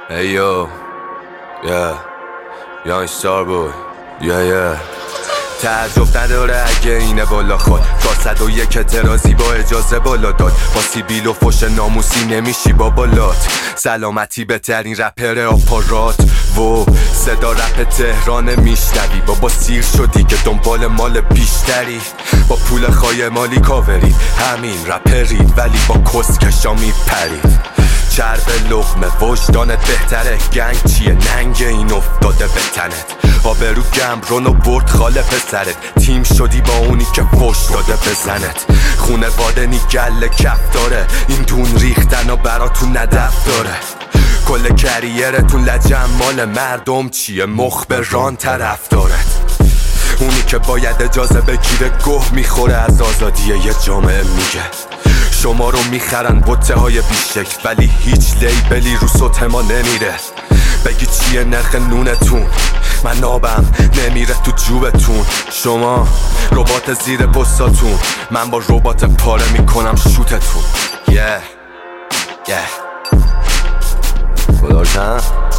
Hey yo, yeah, young star boy, yeah. تعجب نداره اگه اینه بالا خود تا 101 ترازی با اجازه بالا داد. با سیبیل و فوش ناموسی نمیشی با بالات. سلامتی بهترین رپر آپارات و صدا رپ تهران میشنوی. بابا سیر شدی که دنبال مال بیشتری. با پول خایمالی کاورید همین رپرید ولی با کسکشا میپرید. چرب لقمه وجدانت بهتره. گنگ چیه ننگ این افتاده به تنت. آبرو گمرون و برد خاله پسرت. تیم شدی با اونی که فوش داده بزنت. خونه بادنی گل کف داره. این دون ریختن و براتون ندف داره. کل کریرتون لجم مال مردم چیه مخبران طرف دارد. اونی که باید اجازه بگیره گوه میخوره از آزادی یه جامعه میگه. شما رو میخرن بوته های بیشکل ولی هیچ لیبلی رو سطح ما نمیره. بگی چیه نرخ نونتون من آبم نمیره تو جوبتون. شما ربات زیر پستاتون من با ربات پاره میکنم شوتتون. خدا چند